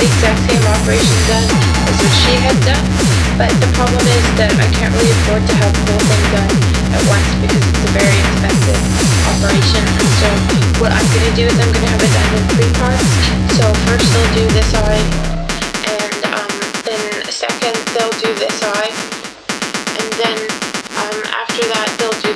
the exact same operation done as what she had done, but the problem is that I can't really afford to have the whole thing done at once